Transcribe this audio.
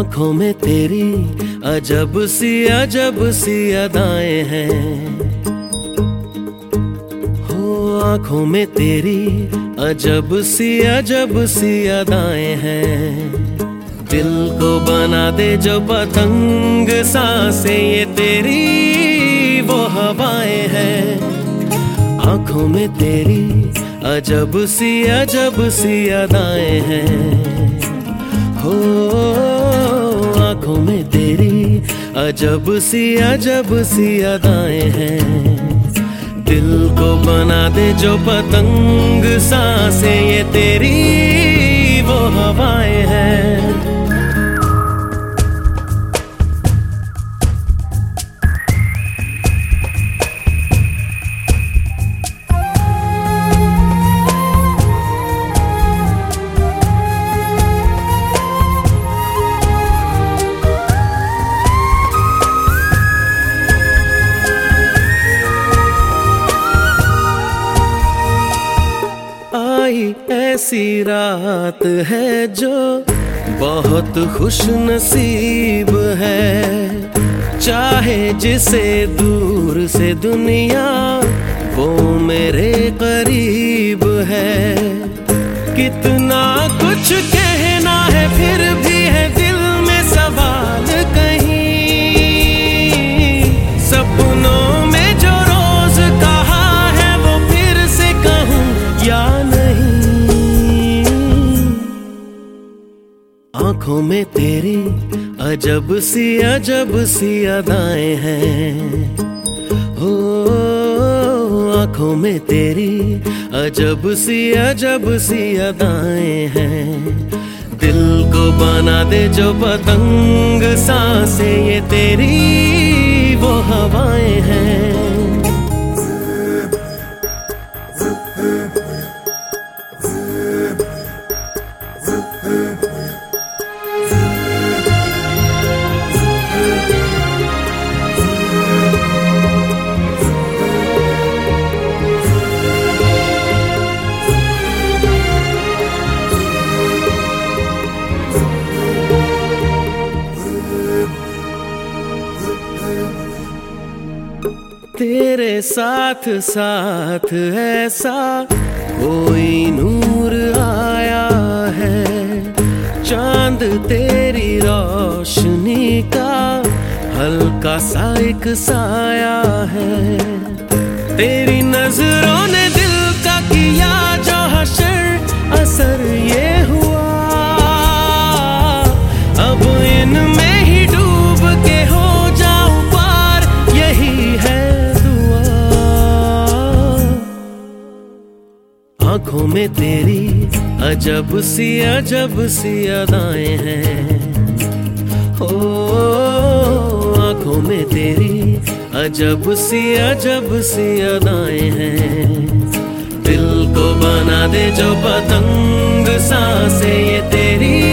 आँखों में तेरी अजब सी अदाएं हैं। हो आँखों में तेरी अजब सी अदाएं हैं। दिल को बना दे जो पतंग सांसें ये तेरी वो हवाएं हैं। आँखों में तेरी अजब सी अदाएं हैं। हो आँखों में तेरी अजब सी अदाएं हैं। दिल को बना दे जो पतंग सांसें ये तेरी वो हवाएं हैं। ऐसी रात है जो बहुत खुश नसीब है। चाहे जिसे दूर से दुनिया वो मेरे करीब है। कितना कुछ कहना है फिर भी है दिल में सवाल कहीं। सपनों में जो रोज कहा है वो फिर से कहूँ या नहीं। आँखों में तेरी अजब सी अदाएं हैं। हो आँखों में तेरी अजब सी अदाएं हैं। दिल को बना दे जो पतंग सांसें ये तेरी वो हवाएं हैं। तेरे साथ साथ ऐसा कोई नूर आया है। चांद तेरी रोशनी का हल्का सा एक साया है। तेरी नजरों ने दिल का किया जो हशर असर ये हुआ। अब इनमें ही डूब के हो जाऊं पार यही है। आँखों में तेरी अजब सी अदाएं हैं। हो आँखों में तेरी अजब सी अदाएं हैं। दिल को बना दे जो पतंग सांसें ये तेरी